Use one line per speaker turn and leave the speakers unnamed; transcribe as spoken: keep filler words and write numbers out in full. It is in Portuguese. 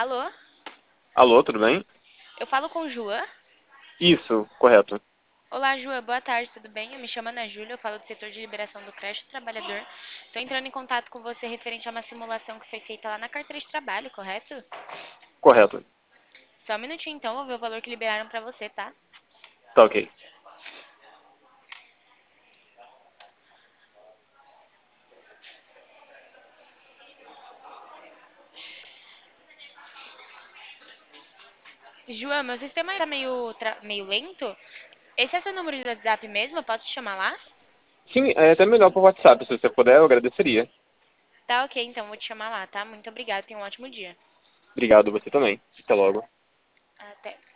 Alô?
Alô, tudo bem?
Eu falo com Joã?
Isso, correto.
Olá, Joã, boa tarde, tudo bem? Eu me chamo Ana Júlia, eu falo do setor de liberação do crédito do trabalhador. Estou entrando em contato com você referente a uma simulação que foi feita lá na carteira de trabalho, correto?
Correto.
Só um minutinho então, vou ver o valor que liberaram pra você, tá?
Tá ok.
Joã, meu sistema tá meio, tra- meio lento. Esse é seu número de WhatsApp mesmo? Eu posso te chamar lá?
Sim, é até melhor por WhatsApp. Se você puder, eu agradeceria.
Tá ok, então vou te chamar lá, tá? Muito obrigada, tenha um ótimo dia.
Obrigado, você também. Até logo.
Até.